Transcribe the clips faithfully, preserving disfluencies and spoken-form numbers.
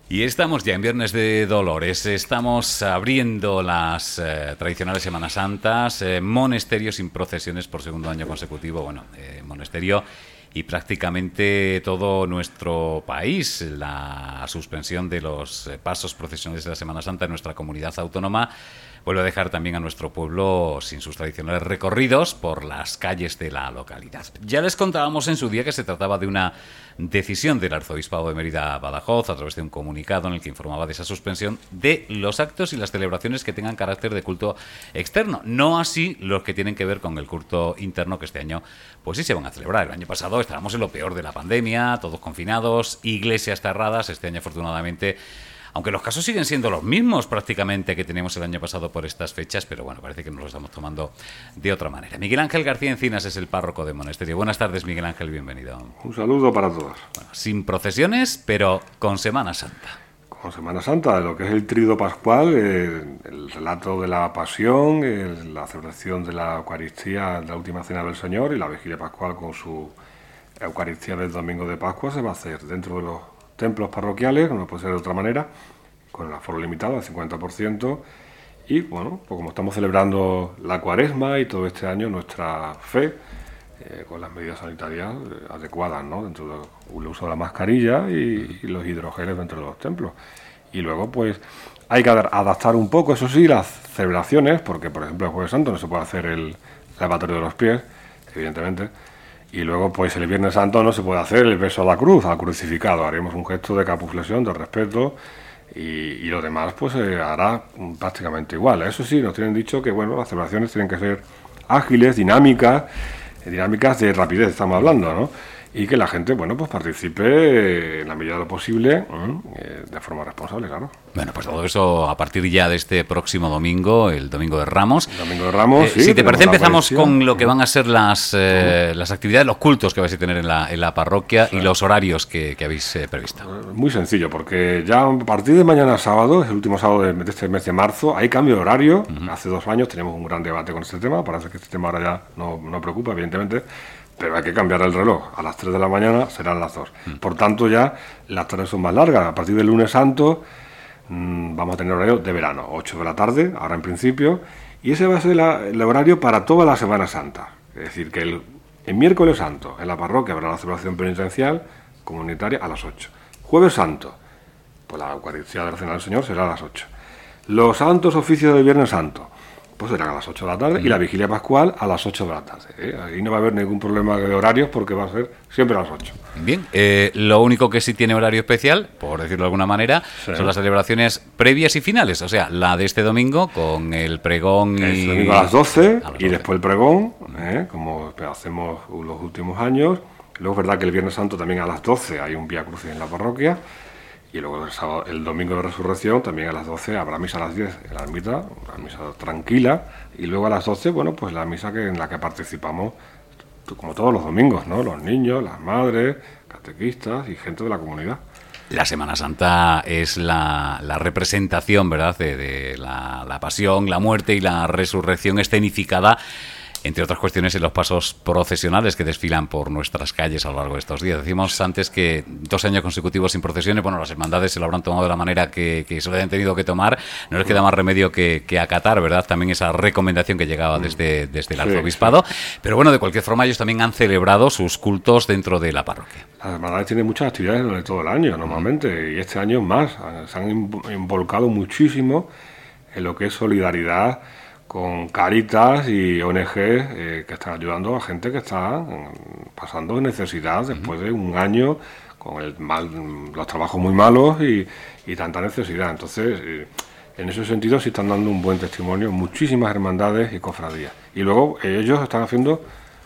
Y estamos ya en Viernes de Dolores, estamos abriendo las eh, tradicionales Semanas Santas, eh, monasterio sin procesiones por segundo año consecutivo, bueno, eh, monasterio y prácticamente todo nuestro país, la suspensión de los eh, pasos procesionales de la Semana Santa en nuestra comunidad autónoma vuelve a dejar también a nuestro pueblo sin sus tradicionales recorridos por las calles de la localidad. Ya les contábamos en su día que se trataba de una decisión del Arzobispado de Mérida-Badajoz a través de un comunicado en el que informaba de esa suspensión de los actos y las celebraciones que tengan carácter de culto externo, no así los que tienen que ver con el culto interno, que este año pues sí se van a celebrar. El año pasado estábamos en lo peor de la pandemia, todos confinados, iglesias cerradas. Este año afortunadamente, aunque los casos siguen siendo los mismos prácticamente que teníamos el año pasado por estas fechas, pero bueno, parece que nos lo estamos tomando de otra manera. Miguel Ángel García Encinas es el párroco de monasterio. Buenas tardes, Miguel Ángel, bienvenido. Un saludo para todos. Bueno, sin procesiones, pero con Semana Santa. Con Semana Santa, lo que es el tríodo pascual, eh, el relato de la pasión, eh, la celebración de la Eucaristía, la última cena del Señor y la vigilia pascual con su Eucaristía del domingo de Pascua se va a hacer dentro de los templos parroquiales, no puede ser de otra manera, con el aforo limitado al cincuenta por ciento. Y bueno, pues como estamos celebrando la Cuaresma y todo este año nuestra fe, eh, con las medidas sanitarias eh, adecuadas, ¿no? Dentro del uso de la mascarilla y, y los hidrogeles dentro de los templos. Y luego pues hay que adaptar un poco, eso sí, las celebraciones, porque por ejemplo el Jueves Santo no se puede hacer el lavatorio de los pies, evidentemente. Y luego, pues el Viernes Santo no se puede hacer el beso a la cruz, al crucificado. Haremos un gesto de capuflexión, de respeto, y, y lo demás, pues se eh, hará prácticamente igual. Eso sí, nos tienen dicho que, bueno, las celebraciones tienen que ser ágiles, dinámicas, eh, dinámicas de rapidez, estamos hablando, ¿no? Y que la gente, bueno, pues participe en la medida de lo posible, eh, de forma responsable, claro. Bueno, pues todo eso a partir ya de este próximo domingo, el Domingo de Ramos. El Domingo de Ramos, eh, sí. Si te parece, empezamos con lo que van a ser las eh, las actividades, los cultos que vais a tener en la, en la parroquia, sí, y los horarios que, que habéis eh, previsto. Muy sencillo, porque ya a partir de mañana sábado, es el último sábado de, de este mes de marzo, hay cambio de horario. Uh-huh. Hace dos años tenemos un gran debate con este tema, parece que este tema ahora ya no, no preocupa, evidentemente. Pero hay que cambiar el reloj. A las tres de la mañana serán las dos. Mm. Por tanto, ya las tardes son más largas. A partir del lunes santo mmm, vamos a tener horario de verano, ocho de la tarde, ahora en principio. Y ese va a ser la, el horario para toda la Semana Santa. Es decir, que el, el miércoles santo en la parroquia habrá la celebración penitencial comunitaria a las ocho. Jueves santo, pues la Eucaristía de la Cena del Señor será a las ocho. Los santos oficios del Viernes Santo, pues serán a las ocho de la tarde, mm. y la vigilia pascual a las ocho de la tarde. ¿eh? Ahí no va a haber ningún problema de horarios porque va a ser siempre a las ocho. Bien, eh, lo único que sí tiene horario especial, por decirlo de alguna manera, sí, son las celebraciones previas y finales. O sea, la de este domingo con el pregón y... Este domingo a las doce, a las doce. Y después el pregón, ¿eh? Como hacemos los últimos años. Luego es verdad que el Viernes Santo también a las doce hay un Vía Crucis en la parroquia. Y luego el, sábado, el domingo de Resurrección, también a las doce, habrá misa a las diez en la ermita, una misa tranquila. Y luego a las doce, bueno, pues la misa que en la que participamos, como todos los domingos, ¿no? Los niños, las madres, catequistas y gente de la comunidad. La Semana Santa es la, la representación, ¿verdad?, de, de la, la pasión, la muerte y la resurrección escenificada, entre otras cuestiones, en los pasos procesionales que desfilan por nuestras calles a lo largo de estos días. Decimos antes que dos años consecutivos sin procesiones, bueno, las hermandades se lo habrán tomado de la manera que, que se lo hayan tenido que tomar. No les queda más remedio que, que acatar, ¿verdad?, también esa recomendación que llegaba desde, desde el Arzobispado. Sí, sí. Pero bueno, de cualquier forma, ellos también han celebrado sus cultos dentro de la parroquia. Las hermandades tienen muchas actividades durante todo el año, normalmente, y este año más. Se han involucrado muchísimo en lo que es solidaridad con Cáritas y O N G eh, que están ayudando a gente que está eh, pasando necesidad después de un año con el mal, los trabajos muy malos y, y tanta necesidad. Entonces, eh, en ese sentido sí están dando un buen testimonio muchísimas hermandades y cofradías. Y luego eh, ellos están haciendo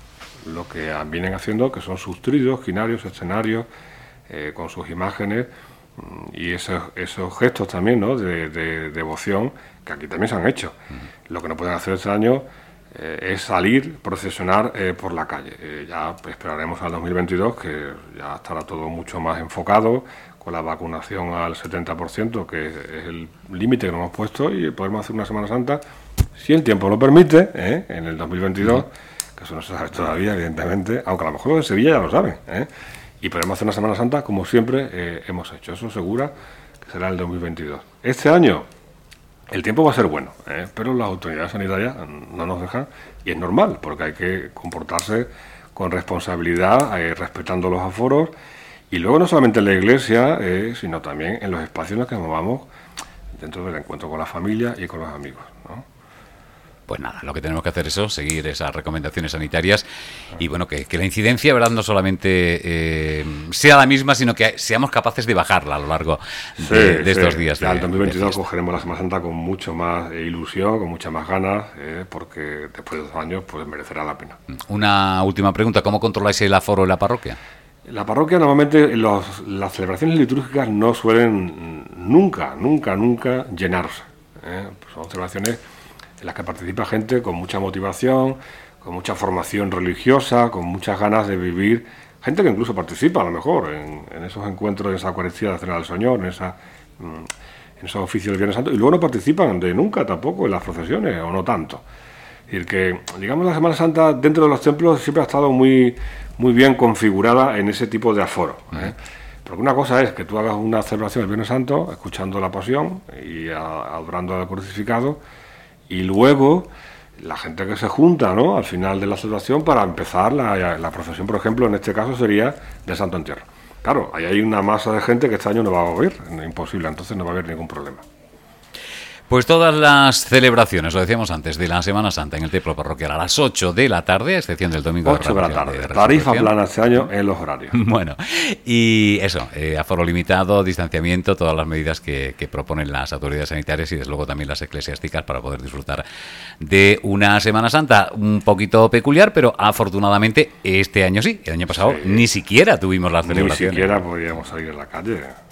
lo que vienen haciendo, que son sus tríodos, quinarios, escenarios, eh, con sus imágenes y esos, esos gestos también, ¿no?, de, de devoción, que aquí también se han hecho. Uh-huh. Lo que no pueden hacer este año eh, es salir, procesionar eh, por la calle. Eh, ya esperaremos al dos mil veintidós, que ya estará todo mucho más enfocado, con la vacunación al setenta por ciento, que es, es el límite que nos hemos puesto, y podemos hacer una Semana Santa, si el tiempo lo permite, ¿eh?, en el dos mil veintidós, uh-huh. que eso no se sabe todavía, evidentemente, aunque a lo mejor los de Sevilla ya lo saben, ¿eh? y podemos hacer una Semana Santa como siempre eh, hemos hecho. Eso segura que será el dos mil veintidós. Este año el tiempo va a ser bueno, ¿eh? pero las autoridades sanitarias no nos dejan, y es normal, porque hay que comportarse con responsabilidad, eh, respetando los aforos, y luego no solamente en la iglesia, eh, sino también en los espacios en los que nos movamos dentro del encuentro con la familia y con los amigos, ¿no? Pues nada, lo que tenemos que hacer es eso, seguir esas recomendaciones sanitarias y bueno, que, que la incidencia, ¿verdad?, no solamente eh, sea la misma, sino que seamos capaces de bajarla a lo largo de, sí, de sí. estos días. Ya de, en dos mil veintidós cogeremos la Semana Santa con mucho más ilusión, con muchas más ganas, eh, porque después de dos años pues merecerá la pena. Una última pregunta, ¿cómo controláis el aforo en la parroquia? La parroquia normalmente, los, las celebraciones litúrgicas no suelen nunca, nunca, nunca llenarse, ¿eh? Son celebraciones en las que participa gente con mucha motivación, con mucha formación religiosa, con muchas ganas de vivir, gente que incluso participa a lo mejor en, en esos encuentros, en esa Eucaristía de la Cena del Señor, en, esa, en esos oficios del Viernes Santo, y luego no participan de nunca tampoco en las procesiones, o no tanto. Es decir, que, digamos, la Semana Santa dentro de los templos siempre ha estado muy, muy bien configurada en ese tipo de aforo, ¿eh? Porque una cosa es que tú hagas una celebración del Viernes Santo, escuchando la Pasión y a, adorando al crucificado, y luego la gente que se junta, ¿no?, al final de la celebración para empezar la, la procesión, por ejemplo, en este caso sería de Santo Entierro. Claro, ahí hay una masa de gente que este año no va a haber, imposible, entonces no va a haber ningún problema. Pues todas las celebraciones, lo decíamos antes, de la Semana Santa en el templo parroquial a las ocho de la tarde, a excepción del domingo ocho de la tarde, de tarifa plana este año en los horarios. Bueno, y eso, eh, aforo limitado, distanciamiento, todas las medidas que, que proponen las autoridades sanitarias y desde luego también las eclesiásticas para poder disfrutar de una Semana Santa un poquito peculiar, pero afortunadamente este año sí, el año pasado sí, ni siquiera tuvimos las celebraciones. Ni siquiera podíamos salir a la calle.